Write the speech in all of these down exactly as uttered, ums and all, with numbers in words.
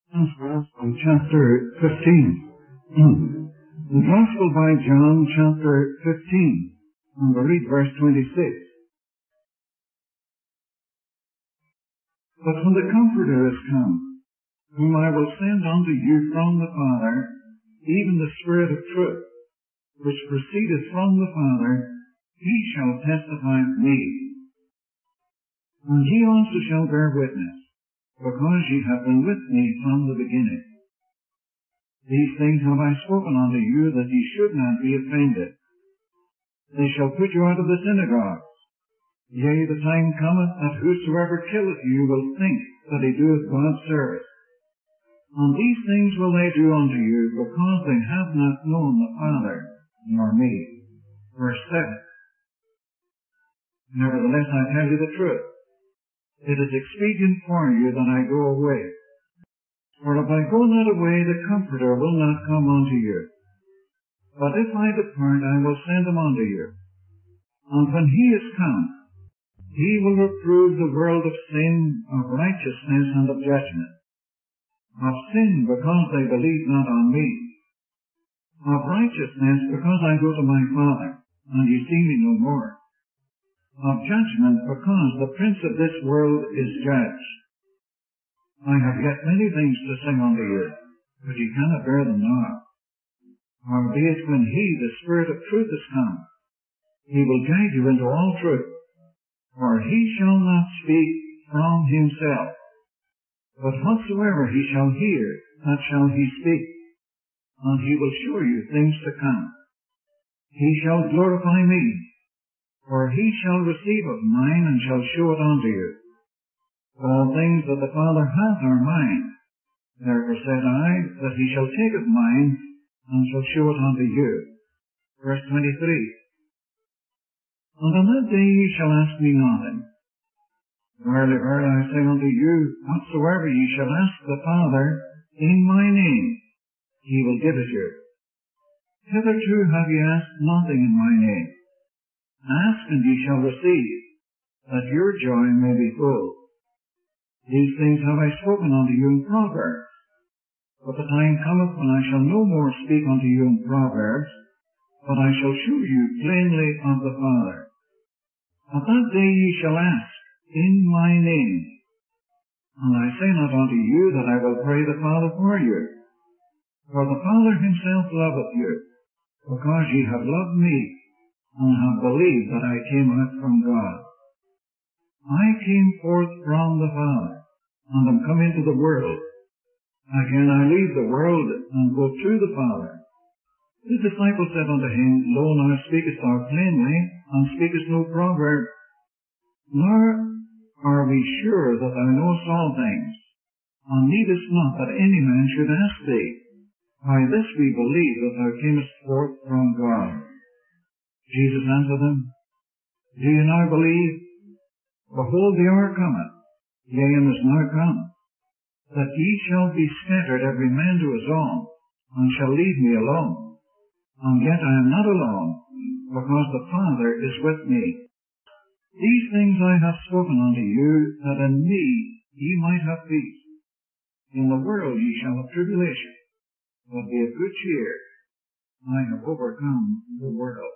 Gospel, chapter fifteen. The Gospel by John, chapter fifteen. And we'll read verse twenty-six. But when the Comforter is come, whom I will send unto you from the Father, even the Spirit of truth, which proceedeth from the Father, he shall testify of me. And he also shall bear witness, because ye have been with me from the beginning. These things have I spoken unto you, that ye should not be offended. They shall put you out of the synagogues. Yea, the time cometh that whosoever killeth you will think that he doeth God's service. And these things will they do unto you, because they have not known the Father nor me. Verse seven. Nevertheless, I tell you the truth. It is expedient for you that I go away. For if I go not away, the Comforter will not come unto you. But if I depart, I will send him unto you. And when he is come, he will reprove the world of sin, of righteousness, and of judgment. Of sin, because they believe not on me. Of righteousness, because I go to my Father, and ye see me no more. Of judgment, because the prince of this world is judged. I have yet many things to sing unto you, but ye cannot bear them now. Howbeit, when he, the Spirit of truth, is come, he will guide you into all truth. For he shall not speak from himself, but whatsoever he shall hear, that shall he speak. And he will show you things to come. He shall glorify me, for he shall receive of mine, and shall show it unto you. All things that the Father hath are mine. Therefore said I, that he shall take of mine, and shall show it unto you. Verse twenty-three. And on that day ye shall ask me nothing. Verily, verily, I say unto you, whatsoever ye shall ask the Father in my name, he will give it you. Hitherto have ye asked nothing in my name. Ask, and ye shall receive, that your joy may be full. These things have I spoken unto you in Proverbs. But the time cometh when I shall no more speak unto you in Proverbs, but I shall shew you plainly of the Father. At that day ye shall ask in my name. And I say not unto you that I will pray the Father for you. For the Father himself loveth you, because ye have loved me, and have believed that I came out from God. I came forth from the Father, and am come into the world. Again I leave the world, and go to the Father. The disciples said unto him, Lo, now speakest thou plainly, and speakest no proverb. Nor are we sure that thou knowest all things, and needest not that any man should ask thee. By this we believe that thou camest forth from God. Jesus answered them, Do ye now believe? Behold, the hour cometh, yea, and is now come, that ye shall be scattered every man to his own, and shall leave me alone. And yet I am not alone, because the Father is with me. These things I have spoken unto you, that in me ye might have peace. In the world ye shall have tribulation, but be of good cheer. I have overcome the world.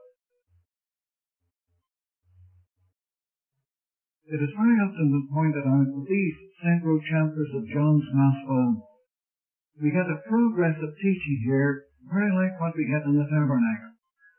It is very often been pointed out that these central chapters of John's Gospel, we get a progress of teaching here, very like what we get in the tabernacle.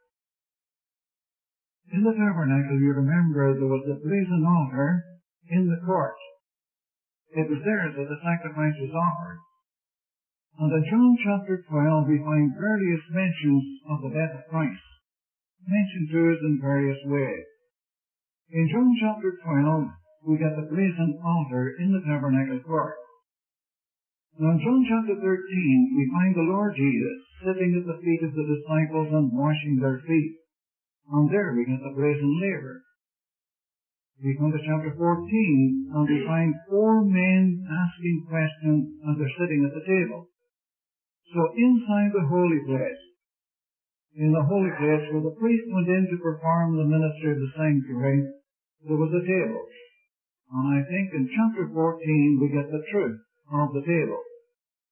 In the tabernacle, you remember, there was a brazen altar in the court. It was there that the sacrifice was offered. And in John chapter twelve, we find various mentions of the death of Christ, mentioned to us in various ways. In John chapter twelve, we get the brazen altar in the tabernacle court. Now in John chapter thirteen, we find the Lord Jesus sitting at the feet of the disciples and washing their feet. And there we get the brazen laver. We come to chapter fourteen, and we find four men asking questions as they're sitting at the table. So inside the holy place, in the holy place where the priest went in to perform the ministry of the sanctuary, there was a table. And I think in chapter fourteen we get the truth of the table.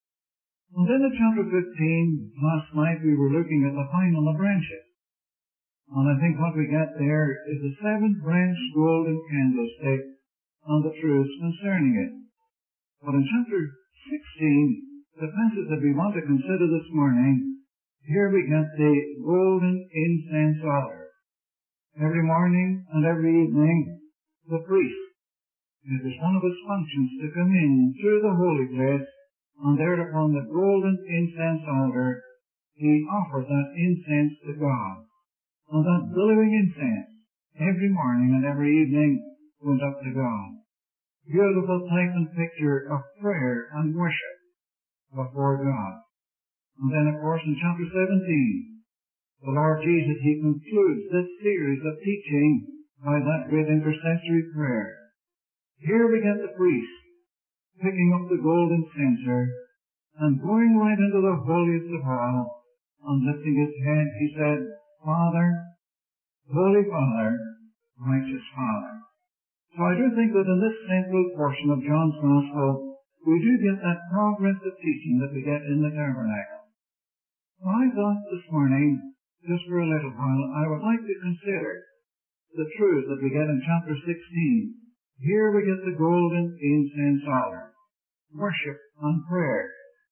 And then in chapter fifteen, last night we were looking at the vine and the branches. And I think what we get there is the seven-branched golden candlestick and the truths concerning it. But in chapter sixteen, the passage that we want to consider this morning, here we get the golden incense altar. Every morning and every evening, the priest, it is one of his functions to come in through the holy place, and there upon the golden incense altar, he offers that incense to God. And that billowing incense, every morning and every evening, went up to God. Beautiful type and picture of prayer and worship before God. And then, of course, in chapter seventeen, the Lord Jesus, he concludes this series of teaching by that great intercessory prayer. Here we get the priest picking up the golden censer and going right into the holiest of all, and lifting his head, he said, Father, Holy Father, Righteous Father. So I do think that in this central portion of John's Gospel, we do get that progressive teaching that we get in the tabernacle. So I thought this morning, just for a little while, I would like to consider the truth that we get in chapter sixteen. Here we get the golden incense altar, worship and prayer.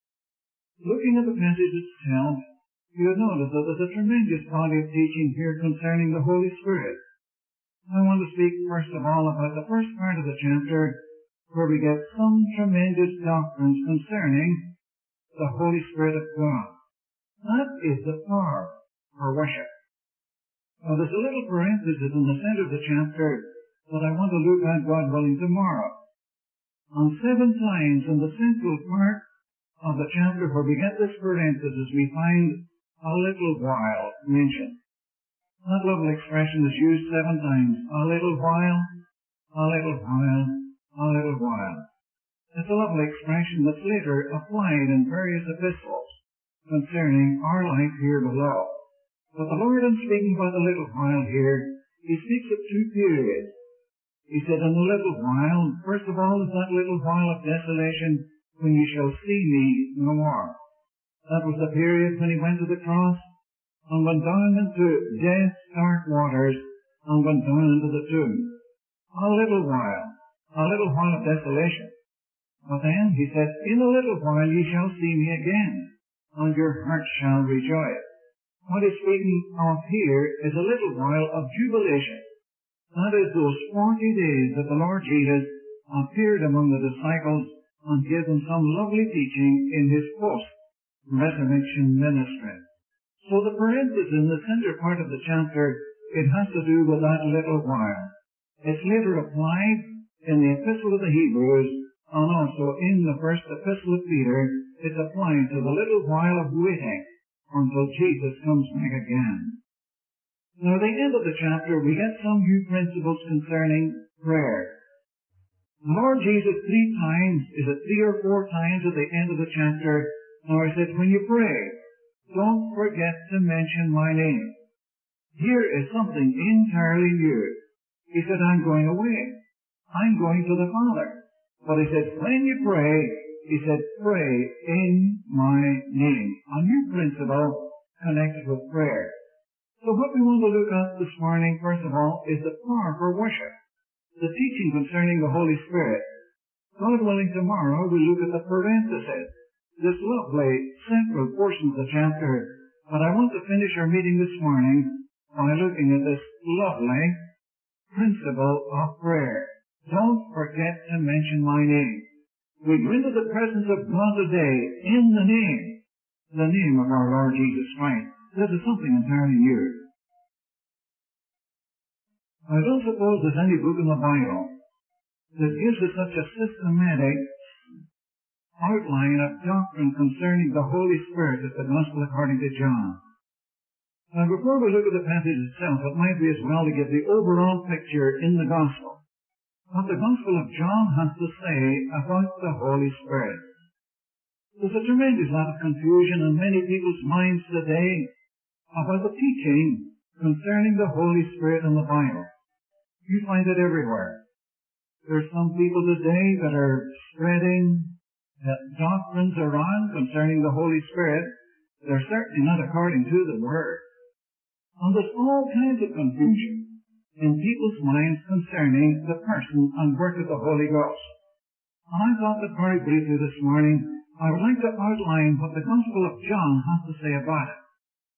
Looking at the passage itself, you will notice that there's a tremendous body of teaching here concerning the Holy Spirit. I want to speak first of all about the first part of the chapter, where we get some tremendous doctrines concerning the Holy Spirit of God. That is the power for worship. Now there's a little parenthesis in the center of the chapter that I want to look at, God willing, tomorrow. On seven times in the central part of the chapter where we get this parenthesis, we find a little while mentioned. That little expression is used seven times. A little while, a little while, a little while. It's a lovely expression that's later applied in various epistles concerning our life here below. But the Lord, in speaking about the little while here, he speaks of two periods. He said, in a little while, first of all, is that little while of desolation when you shall see me no more. That was the period when he went to the cross and went down into death's dark waters and went down into the tomb. A little while, a little while of desolation. But then he said, in a little while ye shall see me again, and your heart shall rejoice. What he's speaking of here is a little while of jubilation. That is those forty days that the Lord Jesus appeared among the disciples and gave them some lovely teaching in his post-resurrection ministry. So the parenthesis in the center part of the chapter, it has to do with that little while. It's later applied in the Epistle of the Hebrews, and also in the first Epistle of Peter, it's applied to the little while of waiting until Jesus comes back again. Now, at the end of the chapter, we get some new principles concerning prayer. The Lord Jesus three times, is it three or four times at the end of the chapter, now he said, when you pray, don't forget to mention my name. Here is something entirely new. He said, I'm going away. I'm going to the Father. But he said, when you pray, he said, pray in my name. A new principle connected with prayer. So what we want to look at this morning, first of all, is the power for worship. The teaching concerning the Holy Spirit. God willing, tomorrow we look at the parenthesis, this lovely central portion of the chapter. But I want to finish our meeting this morning by looking at this lovely principle of prayer. Don't forget to mention my name. We go into the presence of God today in the name, the name of our Lord Jesus Christ. This is something entirely new. I don't suppose there's any book in the Bible that gives us such a systematic outline of doctrine concerning the Holy Spirit as the Gospel according to John. Now, before we look at the passage itself, it might be as well to give the overall picture in the Gospel. What the Gospel of John has to say about the Holy Spirit. There's a tremendous lot of confusion in many people's minds today about the teaching concerning the Holy Spirit in the Bible. You find it everywhere. There's some people today that are spreading that doctrines around concerning the Holy Spirit, they're certainly not according to the Word. And there's all kinds of confusion in people's minds concerning the person and work of the Holy Ghost. And I thought that very briefly this morning, I would like to outline what the Gospel of John has to say about it.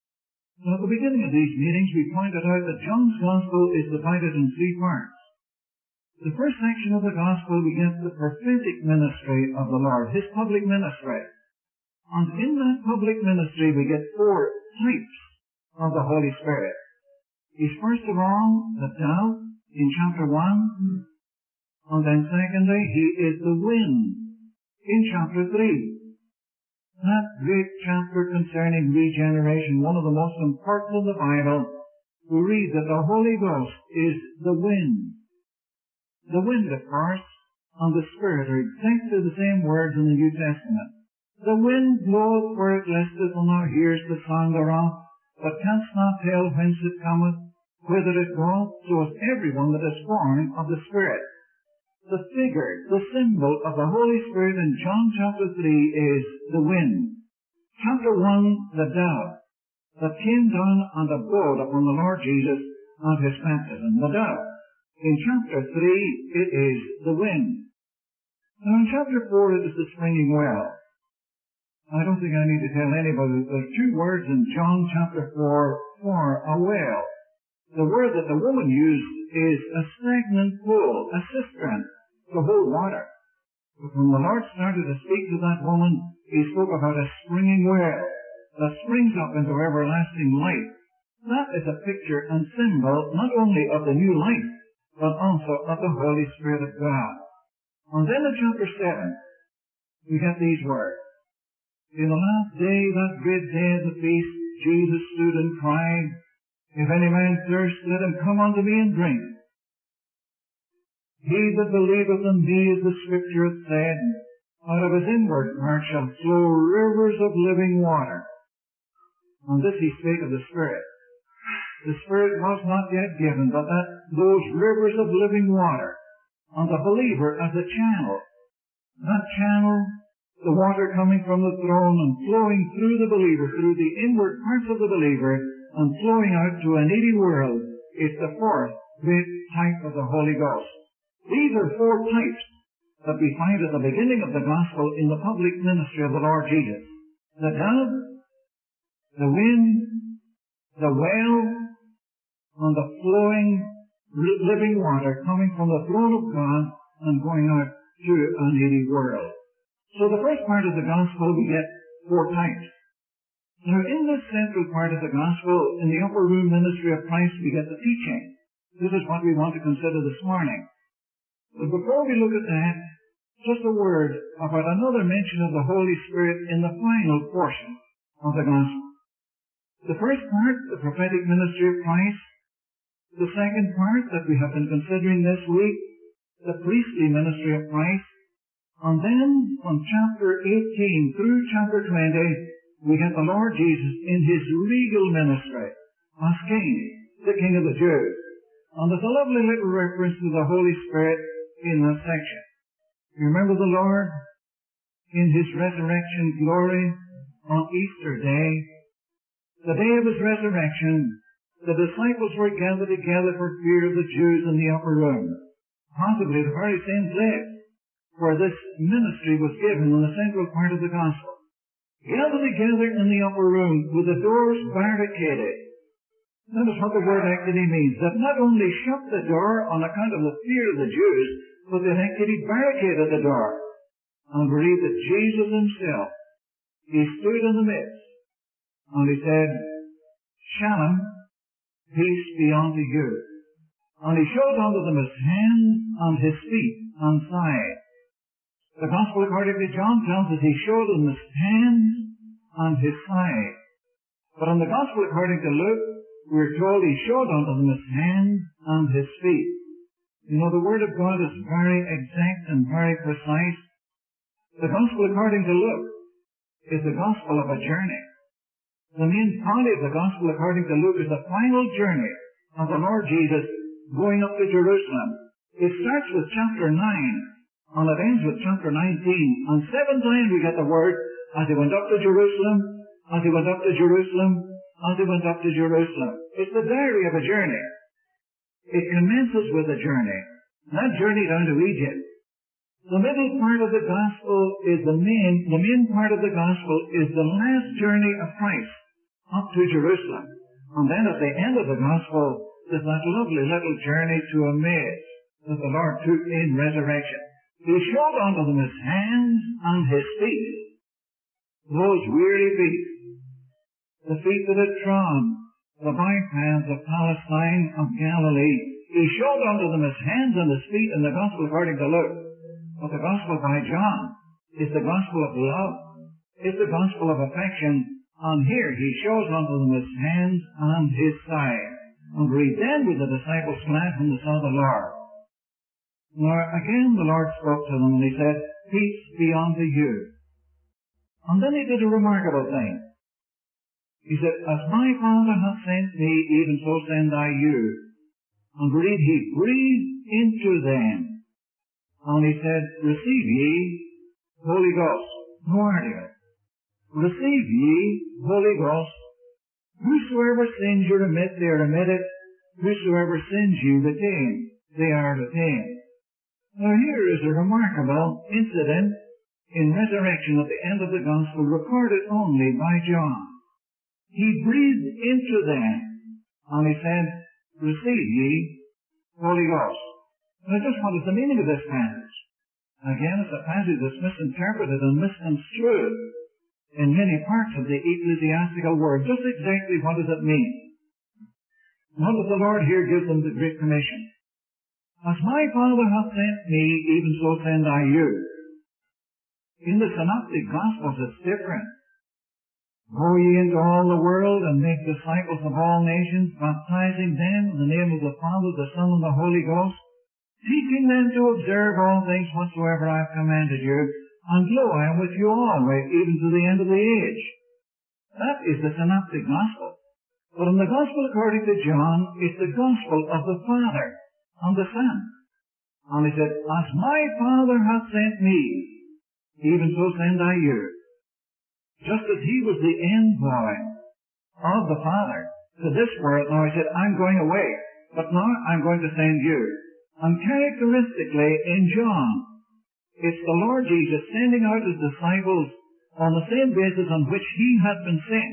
So at the beginning of these meetings, we pointed out that John's Gospel is divided in three parts. The first section of the Gospel, we get the prophetic ministry of the Lord, His public ministry. And in that public ministry, we get four types of the Holy Spirit. He's first of all the dove in chapter one, and then secondly, He is the wind in chapter three. That great chapter concerning regeneration, one of the most important in the Bible, we read that the Holy Ghost is the wind. The wind, of course, and the Spirit are exactly the same words in the New Testament. The wind bloweth where it listeth, and thou hearest the sound thereof, but canst not tell whence it cometh, whither it goeth, so is everyone that is born of the Spirit. The figure, the symbol of the Holy Spirit in John chapter three is the wind. Chapter one, the dove, that came down and abode upon the Lord Jesus at His baptism. The dove. In chapter three, it is the wind. Now in chapter four, it is the springing well. I don't think I need to tell anybody that there's two words in John chapter four for a well. The word that the woman used is a stagnant pool, a cistern, to hold water. But when the Lord started to speak to that woman, He spoke about a springing well that springs up into everlasting life. That is a picture and symbol not only of the new life, but also of the Holy Spirit of God. And then in chapter seven, we get these words. In the last day, that great day of the feast, Jesus stood and cried, If any man thirst, let him come unto me and drink. He that believeth in me, as the Scripture hath said, out of his inward part shall flow rivers of living water. On this he spake of the Spirit. The Spirit was not yet given, but that those rivers of living water on the believer as a channel. That channel, the water coming from the throne and flowing through the believer, through the inward parts of the believer, and flowing out to a needy world, is the fourth great type of the Holy Ghost. These are four types that we find at the beginning of the Gospel in the public ministry of the Lord Jesus. The dove, the wind, the well, and the flowing, living water coming from the throne of God and going out to a needy world. So the first part of the Gospel, we get four types. Now in this central part of the Gospel, in the upper room ministry of Christ, we get the teaching. This is what we want to consider this morning. But before we look at that, just a word about another mention of the Holy Spirit in the final portion of the Gospel. The first part, the prophetic ministry of Christ. The second part that we have been considering this week, the priestly ministry of Christ. And then from chapter eighteen through chapter twenty, we get the Lord Jesus in His regal ministry as King, the King of the Jews. And there's a lovely little reference to the Holy Spirit in that section. You remember the Lord in His resurrection glory on Easter Day. The day of His resurrection, the disciples were gathered together for fear of the Jews in the upper room, possibly the very same place where this ministry was given in the central part of the Gospel. Gathered together in the upper room with the doors barricaded. That is what the word actually means, that not only shut the door on account of the fear of the Jews, but they actually barricaded the door. And we read that Jesus Himself, He stood in the midst, and He said, Shalom, peace be unto you. And He showed unto them His hands and His feet and side. The Gospel according to John tells us He showed them His hands and His side. But in the Gospel according to Luke, we're told He showed unto them His hands and His feet. You know, the Word of God is very exact and very precise. The Gospel according to Luke is the Gospel of a journey. The main body of the Gospel according to Luke is the final journey of the Lord Jesus going up to Jerusalem. It starts with chapter nine And it ends with chapter nineteen. And seven times we get the word, as he went up to Jerusalem, as he went up to Jerusalem, as he went up to Jerusalem. It's the diary of a journey. It commences with a journey. That journey down to Egypt. The middle part of the gospel is the main, the main part of the gospel is the last journey of Christ up to Jerusalem. And then at the end of the gospel is that lovely little journey to Emmaus that the Lord took in resurrection. He showed unto them his hands and his feet, those weary feet, the feet that had trod the bypaths of Palestine, of Galilee. He showed unto them his hands and his feet in the gospel according to Luke. But the gospel by John is the gospel of love. It's the gospel of affection. And here he shows unto them his hands and his side. And read then with the disciples fled when they saw the Lord. Now again the Lord spoke to them and he said, peace be unto you. And then he did a remarkable thing. He said, as my Father hath sent me, even so send I you. And read, he breathed into them. And he said, receive ye Holy Ghost. No article. Receive ye Holy Ghost. Whosoever sins you remit, they are remitted. Whosoever sins you retain, they are retained. Now here is a remarkable incident in resurrection at the end of the gospel, recorded only by John. He breathed into them, and he said, receive ye Holy Ghost. Now just what is the meaning of this passage? Again, it's a passage that's misinterpreted and misconstrued in many parts of the ecclesiastical word. Just exactly what does it mean? Notice the Lord here gives them the Great Commission. As my Father hath sent me, even so send I you. In the Synoptic Gospels it's different. Go ye into all the world and make disciples of all nations, baptizing them in the name of the Father, the Son, and the Holy Ghost, teaching them to observe all things whatsoever I have commanded you, and lo, I am with you always, even to the end of the age. That is the Synoptic Gospel. But in the Gospel according to John, it's the Gospel of the Father and the Son. And he said, as my Father hath sent me, even so send I you. Just as he was the envoy of the Father to this world, now he said, I'm going away, but now I'm going to send you. And characteristically in John, it's the Lord Jesus sending out his disciples on the same basis on which he had been sent.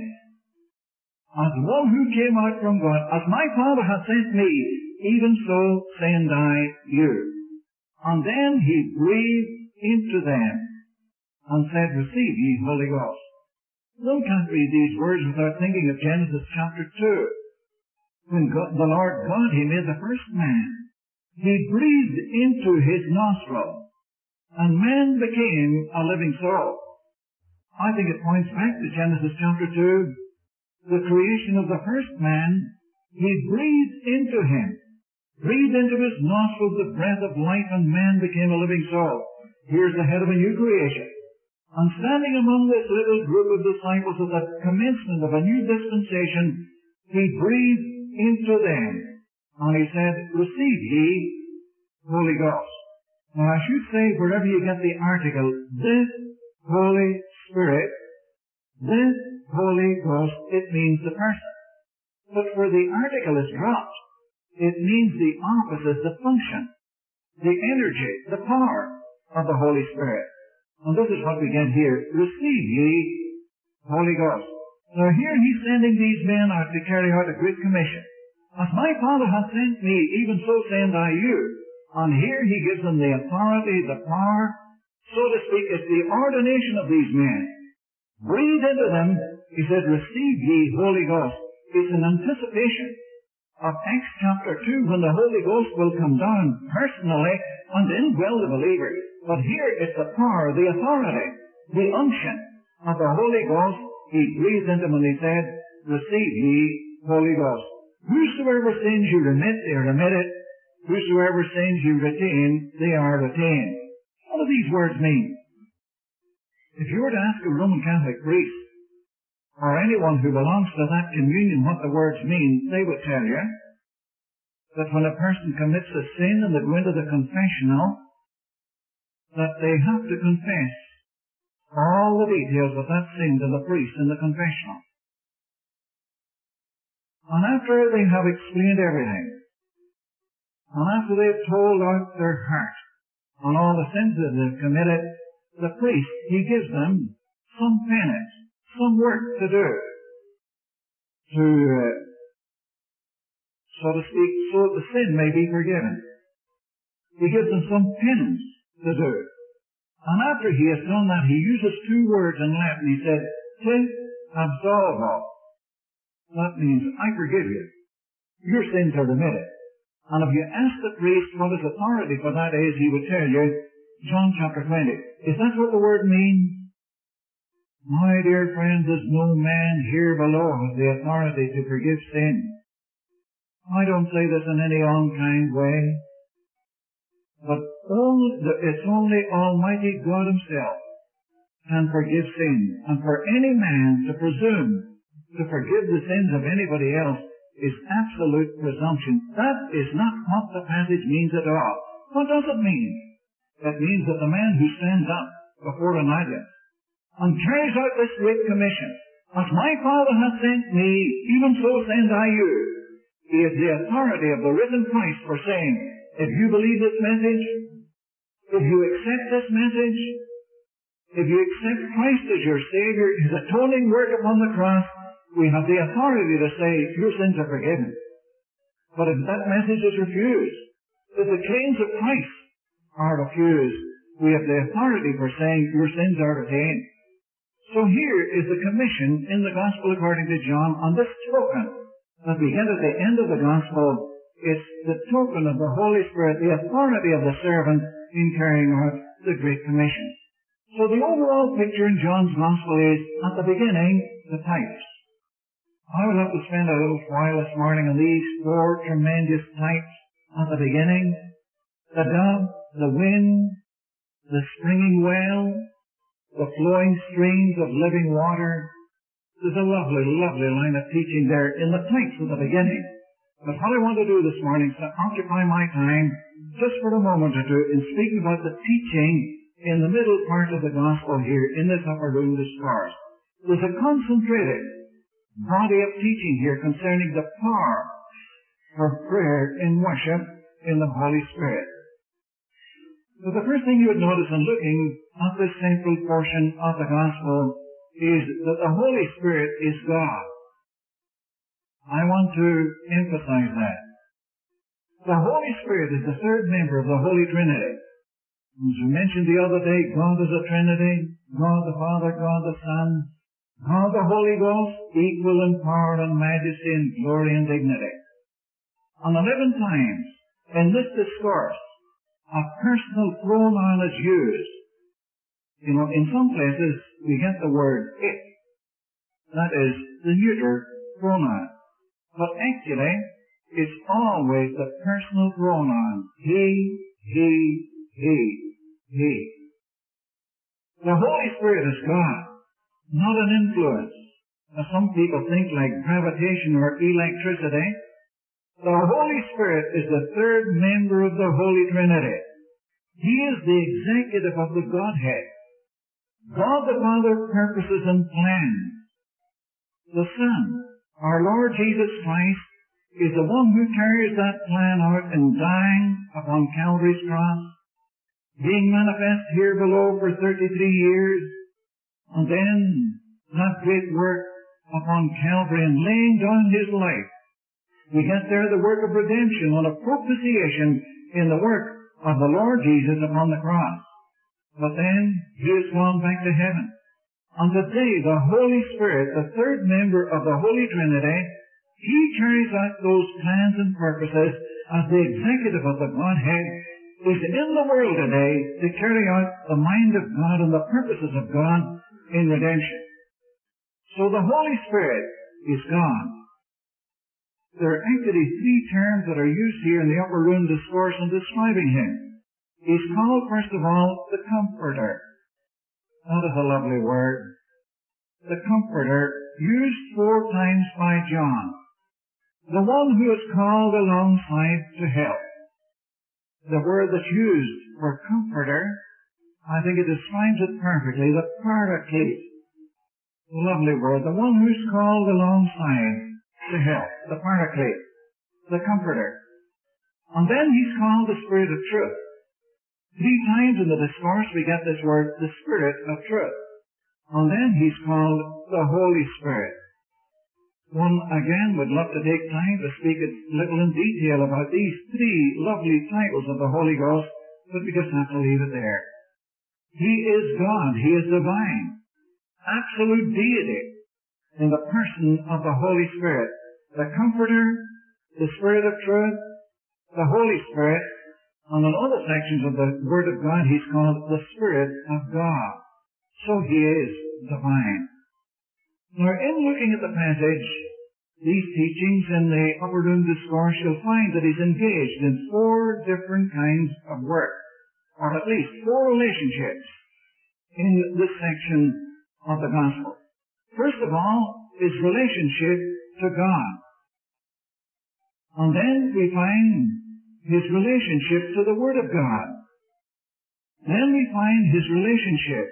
As one who came out from God, as my Father hath sent me, even so send I you. And then he breathed into them and said, receive ye Holy Ghost. One can't read these words without thinking of Genesis chapter two. When God, the Lord God, he made the first man. He breathed into his nostril, and man became a living soul. I think it points back to Genesis chapter two. The creation of the first man, he breathed into him, breathed into his nostrils the breath of life, and man became a living soul. Here's the head of a new creation. And standing among this little group of disciples at the commencement of a new dispensation, he breathed into them, and he said, receive ye Holy Ghost. Now I should say, wherever you get the article, this Holy Spirit, this Holy Ghost, it means the person. But where the article is dropped, it means the opposite, the function, the energy, the power of the Holy Spirit. And this is what we get here. Receive ye Holy Ghost. Now here he's sending these men out to carry out a great commission. As my Father hath sent me, even so send I you. And here he gives them the authority, the power, so to speak. It's the ordination of these men. Breathe into them, he said, receive ye Holy Ghost. It's an anticipation of Acts chapter two, when the Holy Ghost will come down personally and indwell the believers. But here it's the power, the authority, the unction of the Holy Ghost. He breathed into them and he said, receive ye Holy Ghost. Whosoever sins you remit, they are remitted. Whosoever sins you retain, they are retained. What do these words mean? If you were to ask a Roman Catholic priest, or anyone who belongs to that communion what the words mean, they would tell you that when a person commits a sin and they go into the confessional, that they have to confess all the details of that sin to the priest in the confessional. And after they have explained everything, and after they have told out their heart on all the sins that they have committed, the priest, he gives them some penance, some work to do, to, uh, so to speak, so that the sin may be forgiven. He gives them some penance to do. And after he has done that, he uses two words in Latin. He said, "Te absolvo." That means, I forgive you. Your sins are remitted. And if you ask the priest what his authority for that is, he would tell you, John chapter twenty. Is that what the word means? My dear friends, there's no man here below has the authority to forgive sin. I don't say this in any unkind way, but only, it's only Almighty God Himself can forgive sin. And for any man to presume to forgive the sins of anybody else is absolute presumption. That is not what the passage means at all. What does it mean? It means that the man who stands up before an audience and carries out this great commission, as my Father hath sent me, even so send I you. He is the authority of the risen Christ for saying, if you believe this message, if you accept this message, if you accept Christ as your Savior, His atoning work upon the cross, we have the authority to say, your sins are forgiven. But if that message is refused, if the claims of Christ are refused, we have the authority for saying, your sins are retained. So here is the commission in the Gospel according to John on this token that we get at the end of the Gospel. It's the token of the Holy Spirit, the authority of the servant in carrying out the Great Commission. So the overall picture in John's Gospel is, at the beginning, the types. I will have to spend a little while this morning on these four tremendous types at the beginning. The dove, the wind, the springing well, the flowing streams of living water. There's a lovely, lovely line of teaching there in the types at the beginning. But what I want to do this morning is to occupy my time just for a moment or two in speaking about the teaching in the middle part of the Gospel here in this upper room discourse. There's a concentrated body of teaching here concerning the power for prayer in worship in the Holy Spirit. So the first thing you would notice in looking at this central portion of the Gospel is that the Holy Spirit is God. I want to emphasize that. The Holy Spirit is the third member of the Holy Trinity. As we mentioned the other day, God is a Trinity, God the Father, God the Son, God the Holy Ghost, equal in power and majesty and glory and dignity. And eleven times in this discourse, a personal pronoun is used. You know, in some places we get the word it. That is the neuter pronoun. But actually, it's always the personal pronoun. He, he, he, he. The Holy Spirit is God, not an influence. Now, some people think like gravitation or electricity. The Holy Spirit is the third member of the Holy Trinity. He is the executive of the Godhead. God the Father purposes and plans. The Son, our Lord Jesus Christ, is the one who carries that plan out in dying upon Calvary's cross, being manifest here below for thirty-three years, and then that great work upon Calvary and laying down His life. We get there the work of redemption on a propitiation in the work of the Lord Jesus upon the cross. But then He has gone back to heaven. And today the Holy Spirit, the third member of the Holy Trinity, He carries out those plans and purposes as the executive of the Godhead, is in the world today to carry out the mind of God and the purposes of God in redemption. So the Holy Spirit is God. There are actually three terms that are used here in the upper room discourse in describing Him. He's called, first of all, the Comforter. That is a lovely word. The Comforter, used four times by John. The one who is called alongside to help. The word that's used for Comforter I think it describes it perfectly. The Paraclete. Lovely word. The one who's called alongside to help. The Paraclete. The Comforter. And then he's called the Spirit of Truth. Three times in the discourse we get this word, the Spirit of Truth. And then he's called the Holy Spirit. One, again, would love to take time to speak a little in detail about these three lovely titles of the Holy Ghost, but we just have to leave it there. He is God. He is divine. Absolute deity in the person of the Holy Spirit. The Comforter, the Spirit of Truth, the Holy Spirit, and in other sections of the Word of God, he's called the Spirit of God. So he is divine. Now, in looking at the passage, these teachings in the Upper Room Discourse, you'll find that he's engaged in four different kinds of work, or at least four relationships in this section of the Gospel. First of all, his relationship to God. And then we find his relationship to the Word of God. Then we find his relationship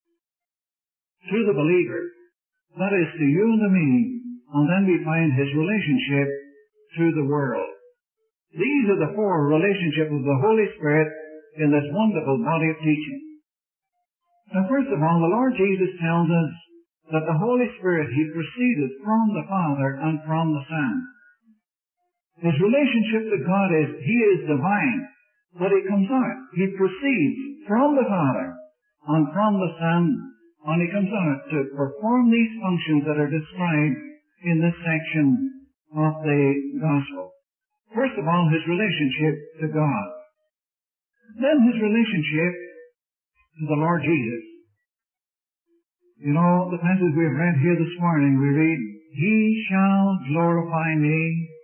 to the believer. That is, to you and to me. And then we find his relationship to the world. These are the four relationships of the Holy Spirit in this wonderful body of teaching. Now, first of all, the Lord Jesus tells us that the Holy Spirit, he proceeded from the Father and from the Son. His relationship to God is, he is divine, but he comes out. He proceeds from the Father and from the Son, and he comes out to perform these functions that are described in this section of the Gospel. First of all, his relationship to God. Then his relationship to the Lord Jesus. You know, the passage we have read here this morning, we read, He shall glorify me.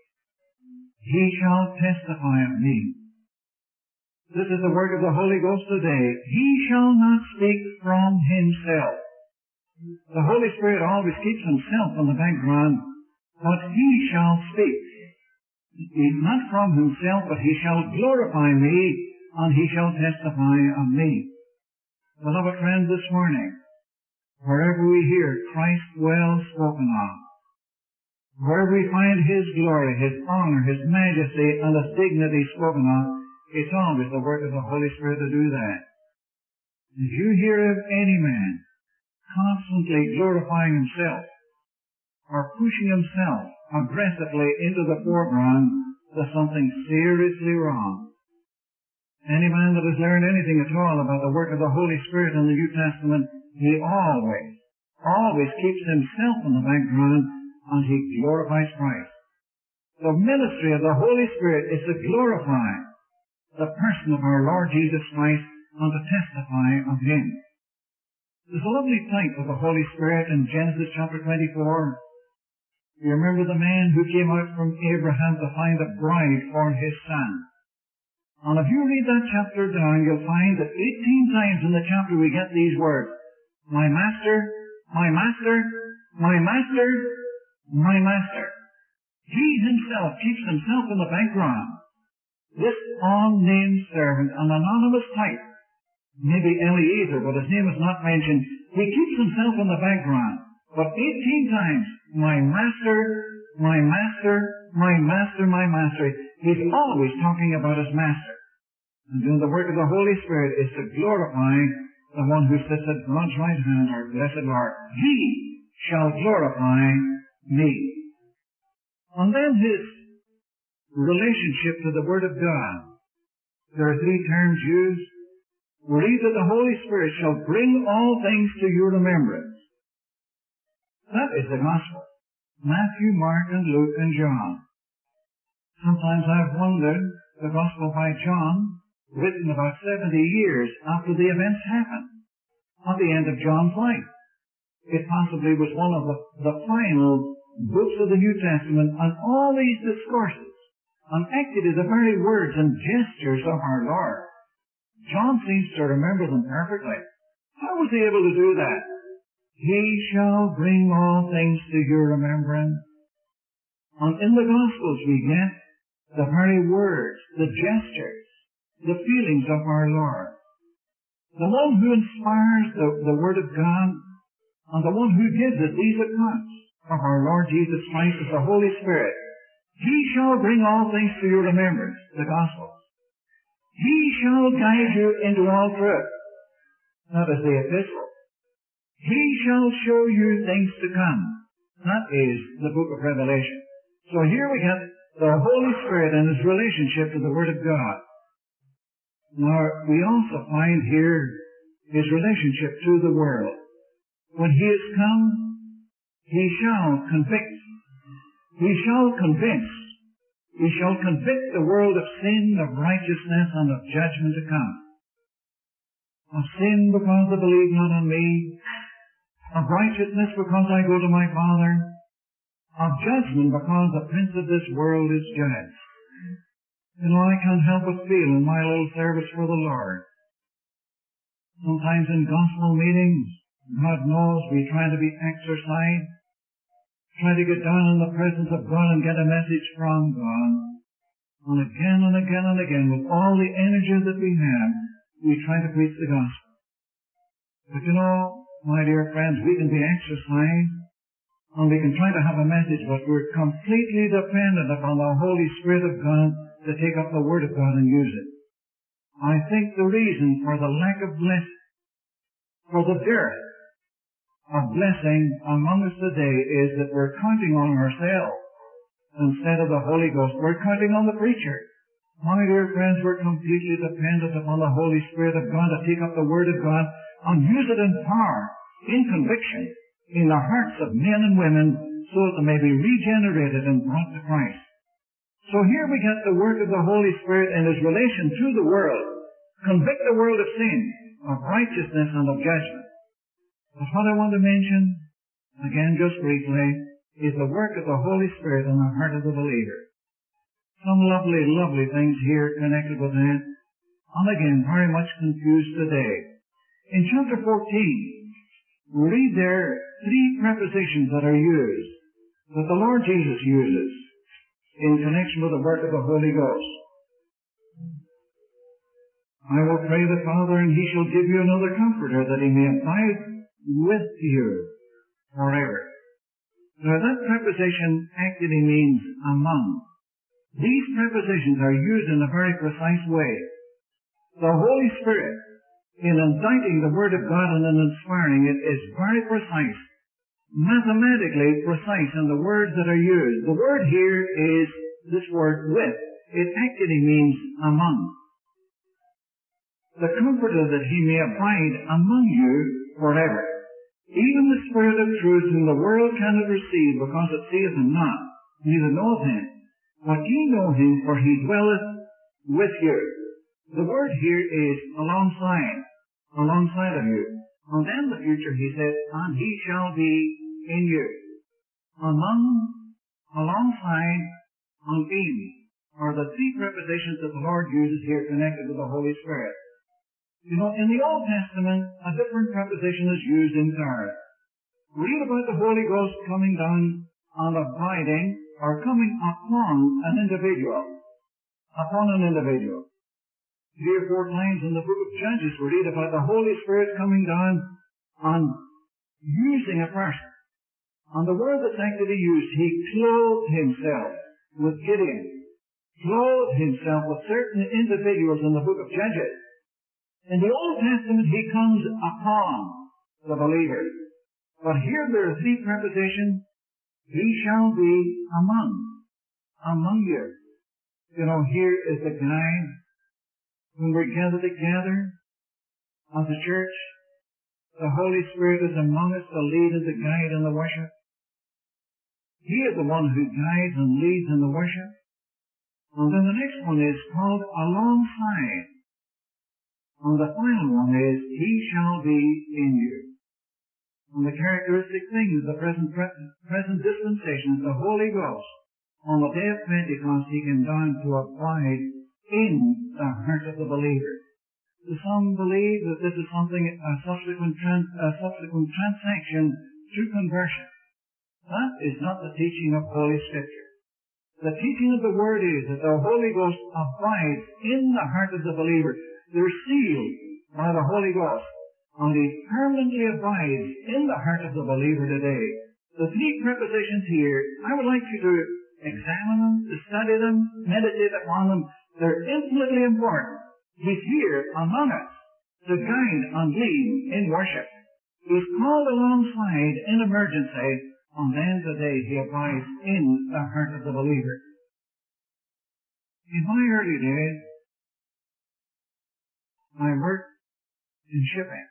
He shall testify of me. This is the work of the Holy Ghost today. He shall not speak from himself. The Holy Spirit always keeps himself in the background, but he shall speak. He's not from himself, but he shall glorify me, and he shall testify of me. Beloved friends, this morning, wherever we hear Christ well spoken of, wherever we find his glory, his honor, his majesty, and his dignity spoken of, it's always the work of the Holy Spirit to do that. If you hear of any man constantly glorifying himself, or pushing himself aggressively into the foreground, there's something seriously wrong. Any man that has learned anything at all about the work of the Holy Spirit in the New Testament, he always, always keeps himself in the background, and he glorifies Christ. The ministry of the Holy Spirit is to glorify the person of our Lord Jesus Christ and to testify of him. There's a lovely type of the Holy Spirit in Genesis chapter twenty-four. You remember the man who came out from Abraham to find a bride for his son. And if you read that chapter down, you'll find that eighteen times in the chapter we get these words. My master, my master, my master, my master. He himself keeps himself in the background. This unnamed servant, an anonymous type, maybe Eliezer, but his name is not mentioned, he keeps himself in the background. But eighteen times, my master, my master, my master, my master. He's always talking about his master. And doing the work of the Holy Spirit is to glorify the one who sits at God's right hand, our blessed Lord. He shall glorify me. And then his relationship to the Word of God. There are three terms used. Read that the Holy Spirit shall bring all things to your remembrance. That is the Gospel. Matthew, Mark, and Luke, and John. Sometimes I've wondered, the Gospel by John, written about seventy years after the events happened, at the end of John's life. It possibly was one of the, the final books of the New Testament, and all these discourses, and actually the very words and gestures of our Lord. John seems to remember them perfectly. How was he able to do that? He shall bring all things to your remembrance. And in the Gospels we get the very words, the gestures, the feelings of our Lord. the one who inspires the, the Word of God, and the one who gives it these accounts of our Lord Jesus Christ is the Holy Spirit. He shall bring all things to your remembrance, the Gospels. He shall guide you into all truth. That is the epistle. He shall show you things to come. That is the book of Revelation. So here we get the Holy Spirit and His relationship to the Word of God. Now, we also find here His relationship to the world. When He is come, He shall convict. He shall convince. He shall convict the world of sin, of righteousness, and of judgment to come. Of sin because they believe not on me. Of righteousness because I go to my Father. Of judgment because the prince of this world is judged. You know, I can't help but feel in my little service for the Lord. Sometimes in gospel meetings, God knows we try to be exercised, try to get down in the presence of God and get a message from God. And again and again and again, with all the energy that we have, we try to preach the gospel. But you know, my dear friends, we can be exercised, and we can try to have a message, but we're completely dependent upon the Holy Spirit of God to take up the Word of God and use it. I think the reason for the lack of blessing, for the dearth of blessing among us today is that we're counting on ourselves instead of the Holy Ghost. We're counting on the preacher. My dear friends, we're completely dependent upon the Holy Spirit of God to take up the Word of God and use it in power, in conviction, in the hearts of men and women so that they may be regenerated and brought to Christ. So here we get the work of the Holy Spirit in His relation to the world. Convict the world of sin, of righteousness, and of judgment. But what I want to mention, again just briefly, is the work of the Holy Spirit in the heart of the believer. Some lovely, lovely things here connected with that, and again very much confused today. In chapter fourteen, we read there three prepositions that are used, that the Lord Jesus uses in connection with the work of the Holy Ghost. I will pray the Father, and He shall give you another Comforter, that He may abide with you forever. Now that preposition actually means among. These prepositions are used in a very precise way. The Holy Spirit, in indicting the Word of God and in inspiring it, is very precise, mathematically precise in the words that are used. The word here is this word with. It actually means among. The Comforter, that He may abide among you forever. Even the Spirit of truth, whom the world cannot receive, because it seeth Him not, neither knoweth Him. But ye know Him, for He dwelleth with you. The word here is alongside, alongside of you. And then in the future He says, and He shall be in you. Among, alongside, and in are the three prepositions that the Lord uses here connected with the Holy Spirit. You know, in the Old Testament, a different preposition is used entirely. Read about the Holy Ghost coming down and abiding, or coming upon an individual. Upon an individual. Three or four times in the book of Judges we read about the Holy Spirit coming down and using a person. And the word that's actually used, He clothed Himself with Gideon. Clothed Himself with certain individuals in the book of Judges. In the Old Testament, He comes upon the believer. But here there are three prepositions. He shall be among. Among you. You know, here is the guide. When we're gathered together as a church, the Holy Spirit is among us to lead and to guide in the worship. He is the one who guides and leads in the worship. And then the next one is called alongside. And the final one is, He shall be in you. And the characteristic thing is the present, present dispensation is the Holy Ghost. On the day of Pentecost, He came down to abide in the heart of the believer. Do some believe that this is something, a subsequent, trans, a subsequent transaction to conversion? That is not the teaching of Holy Scripture. The teaching of the Word is that the Holy Ghost abides in the heart of the believer. They're sealed by the Holy Ghost, and He permanently abides in the heart of the believer today. The three prepositions here, I would like you to examine them, to study them, meditate upon them. They're infinitely important. He's here among us to guide and lead in worship. He's called alongside in emergency, and then today He abides in the heart of the believer. In my early days, I worked in shipping.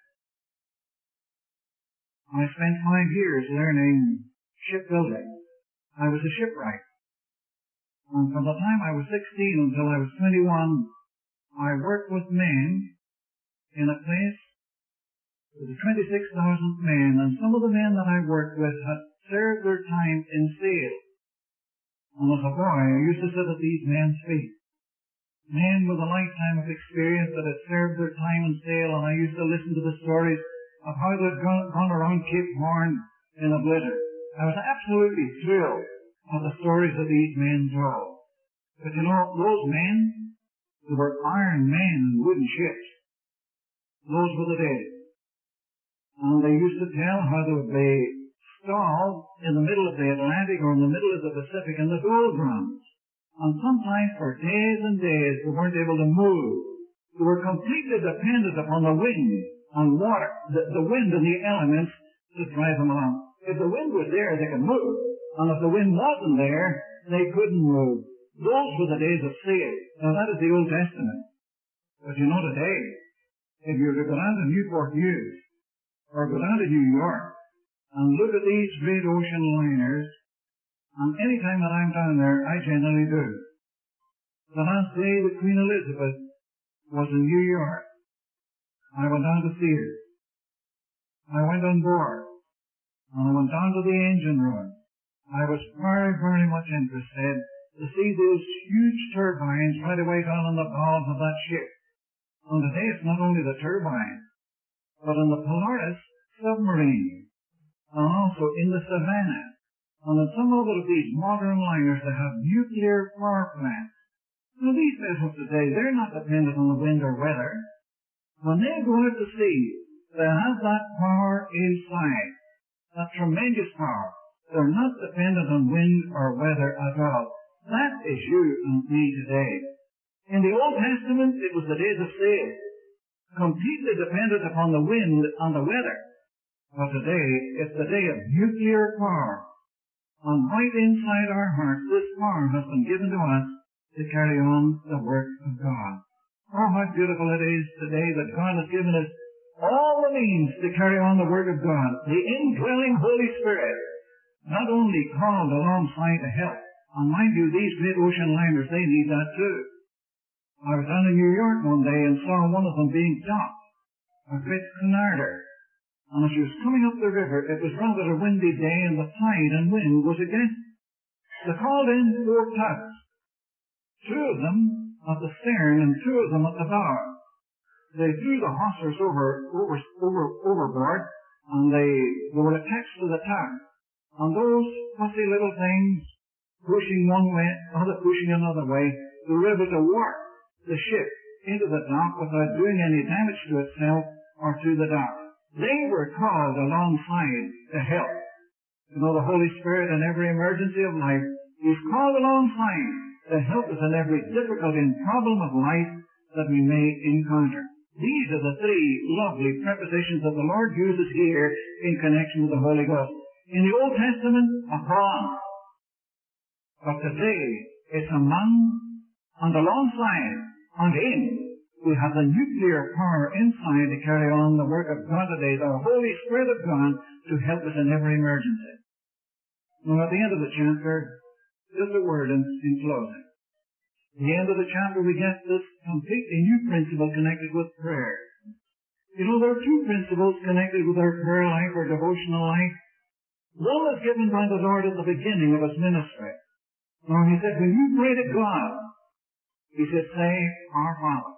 I spent five years learning shipbuilding. I was a shipwright. And from the time I was sixteen until I was twenty-one, I worked with men in a place with twenty-six thousand men, and some of the men that I worked with had served their time in sail. And as a boy, I used to sit at these men's feet. Men with a lifetime of experience that had served their time in sail, and I used to listen to the stories of how they'd gone, gone around Cape Horn in a blizzard. I was absolutely thrilled at the stories that these men told. But you know, those men, they were iron men in wooden ships. Those were the days. And they used to tell how they would be stalled in the middle of the Atlantic or in the middle of the Pacific in the doldrums. And sometimes for days and days they weren't able to move. They were completely dependent upon the wind and water, the, the wind and the elements to drive them along. If the wind was there, they could move. And if the wind wasn't there, they couldn't move. Those were the days of sail. Now that is the Old Testament. But you know today, if you were to go down to Newport News, or go down to New York, and look at these great ocean liners, and any time that I'm down there, I generally do. The last day that Queen Elizabeth was in New York, I went down to see her. I went on board, and I went down to the engine room. I was very, very much interested to see those huge turbines right away down on the bows of that ship. And today it's not only the turbine, but in the Polaris submarine, and also in the Savannah, and in some other of these modern liners that have nuclear power plants. Now these vessels today, they're not dependent on the wind or weather. When they go out to sea, they have that power inside, that tremendous power. They're not dependent on wind or weather at all. That is you and me today. In the Old Testament, it was the days of sail, completely dependent upon the wind and the weather. But today, it's the day of nuclear power. And right inside our hearts, this power has been given to us to carry on the work of God. Oh, how beautiful it is today that God has given us all the means to carry on the work of God. The indwelling Holy Spirit, not only called alongside to help. And mind you, these great ocean liners, they need that too. I was down in New York one day and saw one of them being docked, a great Cunarder. And as she was coming up the river, it was rather a windy day and the tide and wind was against it. They called in four tugs, two of them at the stern and two of them at the bow. They threw the hawsers over, over, over, overboard, and they, they were attached to the tug. And those fussy little things, pushing one way, other pushing another way, they were able to work the ship into the dock without doing any damage to itself or to the dock. They were called alongside to help. You know, the Holy Spirit in every emergency of life, He's called alongside to help us in every difficulty and problem of life that we may encounter. These are the three lovely prepositions that the Lord uses here in connection with the Holy Ghost. In the Old Testament, upon. But today, it's among and alongside and in. We have the nuclear power inside to carry on the work of God today, the Holy Spirit of God, to help us in every emergency. Now, at the end of the chapter, just a word in, in closing. At the end of the chapter, we get this completely new principle connected with prayer. You know, there are two principles connected with our prayer life, our devotional life. One is given by the Lord at the beginning of His ministry. Now, He said, when you pray to God, He said, say, Our Father.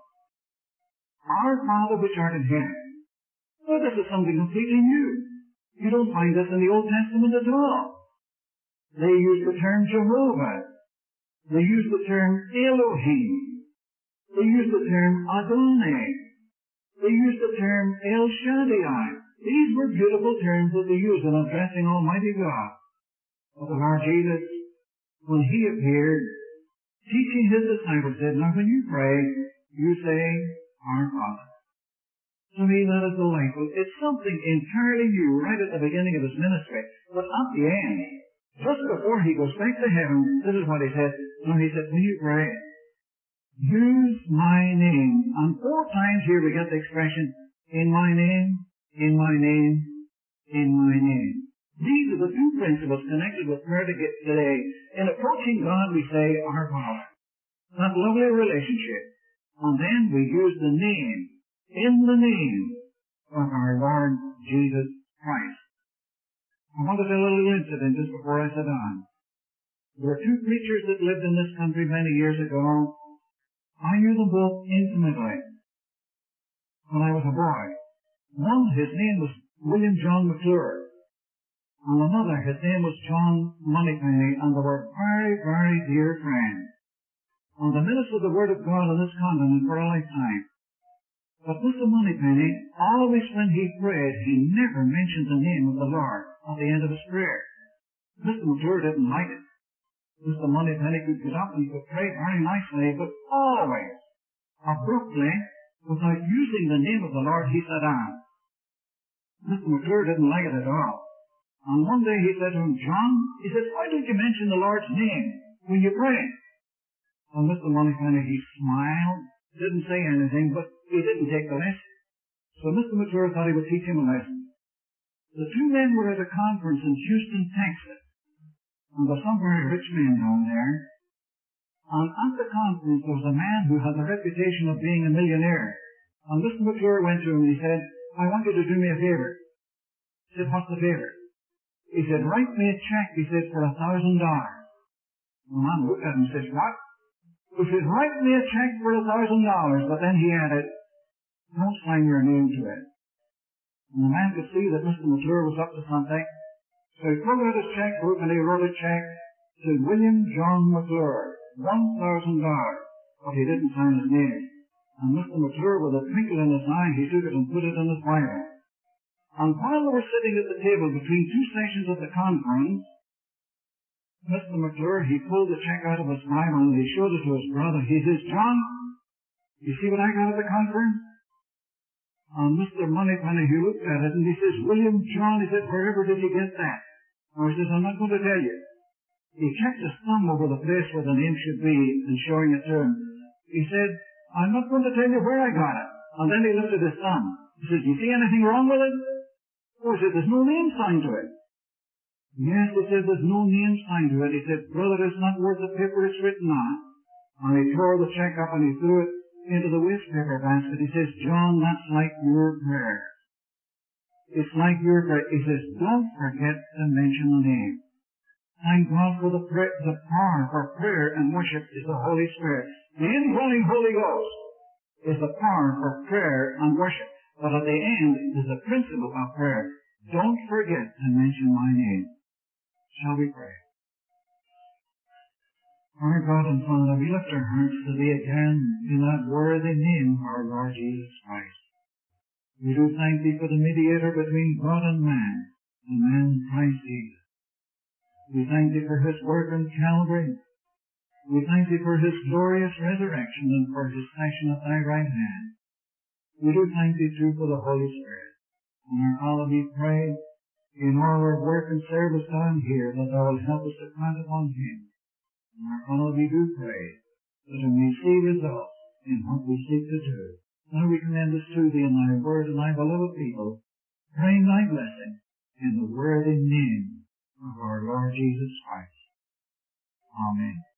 Our Father which art in heaven. Well, this is something completely new. You don't find this in the Old Testament at all. They use the term Jehovah. They use the term Elohim. They use the term Adonai. They used the term El Shaddai. These were beautiful terms that they used in addressing Almighty God. But the Lord Jesus, when He appeared, teaching His disciples, said, now when you pray, you say, Our Father. To me, that is delightful. It's something entirely new right at the beginning of His ministry. But at the end, just before He goes back to heaven, this is what He said. No, He said, when you pray, use my name. And four times here we get the expression, in my name, in my name, in my name. These are the two principles connected with prayer today. In approaching God, we say, Our Father. That lovely relationship. And then we use the name, in the name of our Lord Jesus Christ. I want to tell a little incident just before I sit down. There were two preachers that lived in this country many years ago. I knew them both intimately when I was a boy. One, his name was William John McClure, and another, his name was John Moneypenny, and they were very, very dear friends. And they ministered the Word of God on this continent for a lifetime. But Mister Moneypenny, always when he prayed, he never mentioned the name of the Lord at the end of his prayer. Mister McClure didn't like it. Mister Moneypenny could get up and he could pray very nicely, but always, abruptly, without using the name of the Lord, he sat down. Mister McClure didn't like it at all. And one day he said to him, John, he said, why don't you mention the Lord's name when you pray? And Mister Moneypenny, he smiled, didn't say anything, but he didn't take the lesson. So Mister McClure thought he would teach him a lesson. The two men were at a conference in Houston, Texas. And there were some very rich men down there. And at the conference there was a man who had the reputation of being a millionaire. And Mister McClure went to him and he said, I want you to do me a favor. He said, what's the favor? He said, write me a check, he said, for a thousand dollars. The man looked at him and says, what? He said, write me a check for a thousand dollars. But then he added, don't sign your name to it. And the man could see that Mister McClure was up to something. So he pulled out his checkbook and he wrote a check to William John McClure, one thousand dollars. But he didn't sign his name. And Mister McClure, with a twinkle in his eye, he took it and put it in his Bible. And while they were sitting at the table between two sessions of the conference, Mister McClure, he pulled the check out of his Bible and he showed it to his brother. He says, John, you see what I got at the conference? And Mister Moneypenny, he looked at it and he says, William John, he said, wherever did you get that? And he says, I'm not going to tell you. He checked his thumb over the place where the name should be and showing it to him. He said, I'm not going to tell you where I got it. And then he looked at his thumb. He said, you see anything wrong with it? Oh, he said, there's no name signed to it. Yes, he said, there's no name signed to it. He said, brother, it's not worth the paper it's written on. And he tore the check up and he threw it into the waste paper basket. He says, John, that's like your prayer. It's like your prayer. He says, don't forget to mention the name. Thank God for the, pra- the power for prayer and worship is the Holy Spirit. The indwelling Holy Ghost is the power for prayer and worship. But at the end is the principle of prayer. Don't forget to mention my name. Shall we pray? Our God and Father, we lift our hearts to Thee again in that worthy name of our Lord Jesus Christ. We do thank Thee for the mediator between God and man, the man Christ Jesus. We thank Thee for His work on Calvary. We thank Thee for His glorious resurrection and for His passion at Thy right hand. We do thank Thee too for the Holy Spirit. And our Father, we pray in all our work and service down here that Thou wilt help us to count upon Him. And our Father, we do pray that we may see results in what we seek to do. Now we commend us to Thee and Thy word and Thy beloved people, praying Thy blessing in the worthy name of our Lord Jesus Christ. Amen.